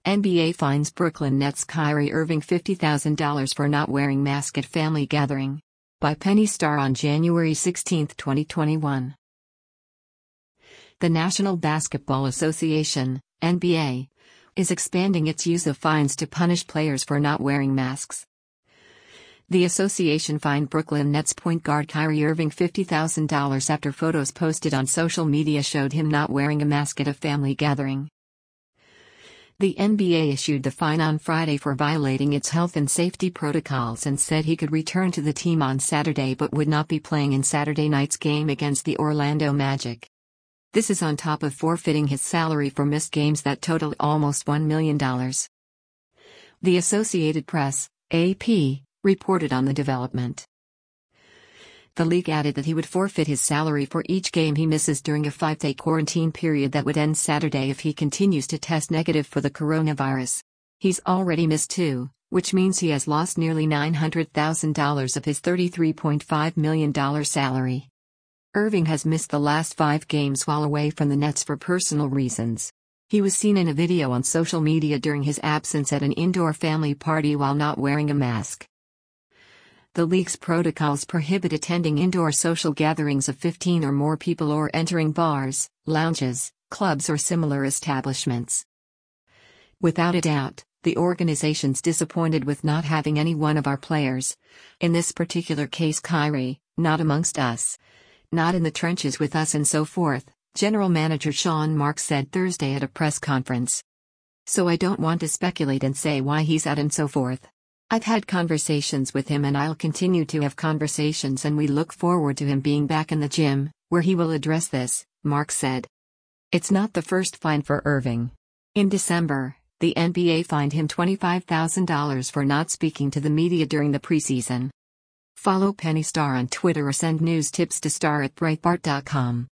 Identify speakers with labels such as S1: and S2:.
S1: NBA fines Brooklyn Nets Kyrie Irving $50,000 for not wearing mask at family gathering. By Penny Starr on January 16, 2021. The National Basketball Association, NBA, is expanding its use of fines to punish players for not wearing masks. The association fined Brooklyn Nets point guard Kyrie Irving $50,000 after photos posted on social media showed him not wearing a mask at a family gathering. The NBA issued the fine on Friday for violating its health and safety protocols and said he could return to the team on Saturday but would not be playing in Saturday night's game against the Orlando Magic. This is on top of forfeiting his salary for missed games that total almost $1 million. The Associated Press, AP, reported on the development. The league added that he would forfeit his salary for each game he misses during a 5-day quarantine period that would end Saturday if he continues to test negative for the coronavirus. He's already missed 2, which means he has lost nearly $900,000 of his $33.5 million salary. Irving has missed the last 5 games while away from the Nets for personal reasons. He was seen in a video on social media during his absence at an indoor family party while not wearing a mask. The league's protocols prohibit attending indoor social gatherings of 15 or more people or entering bars, lounges, clubs or similar establishments. Without a doubt, the organization's disappointed with not having any one of our players, in this particular case Kyrie, not amongst us. Not in the trenches with us and so forth, General Manager Sean Marks said Thursday at a press conference. So I don't want to speculate and say why he's out and so forth. I've had conversations with him and I'll continue to have conversations and we look forward to him being back in the gym, where he will address this, Marks said. It's not the first fine for Irving. In December, the NBA fined him $25,000 for not speaking to the media during the preseason. Follow Penny Starr on Twitter or send news tips to star@breitbart.com.